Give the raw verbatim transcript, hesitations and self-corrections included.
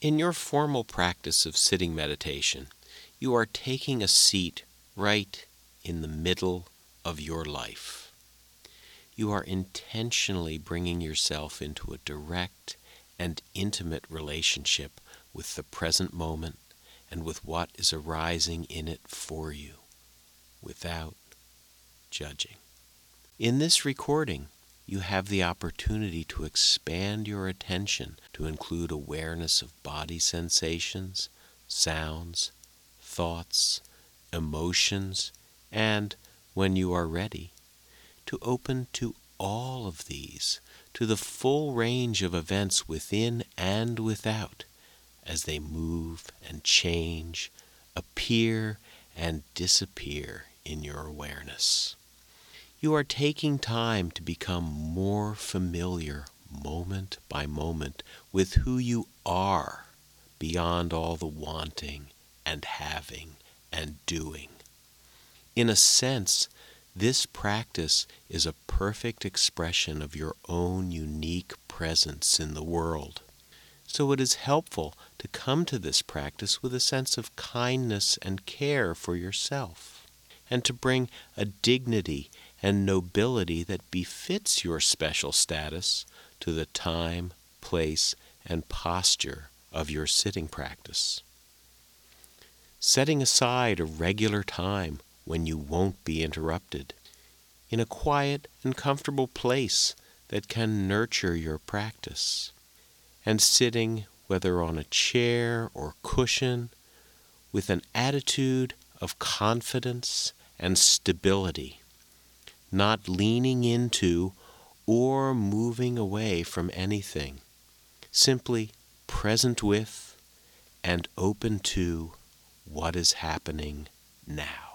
In your formal practice of sitting meditation, you are taking a seat right in the middle of your life. You are intentionally bringing yourself into a direct and intimate relationship with the present moment and with what is arising in it for you, without judging. In this recording, you have the opportunity to expand your attention to include awareness of body sensations, sounds, thoughts, emotions, and, when you are ready, to open to all of these, to the full range of events within and without, as they move and change, appear and disappear in your awareness. You are taking time to become more familiar moment by moment with who you are beyond all the wanting and having and doing. In a sense, this practice is a perfect expression of your own unique presence in the world. So it is helpful to come to this practice with a sense of kindness and care for yourself, and to bring a dignity and nobility that befits your special status to the time, place, and posture of your sitting practice. Setting aside a regular time when you won't be interrupted, in a quiet and comfortable place that can nurture your practice, and sitting, whether on a chair or cushion, with an attitude of confidence and stability, not leaning into or moving away from anything, simply present with and open to what is happening now.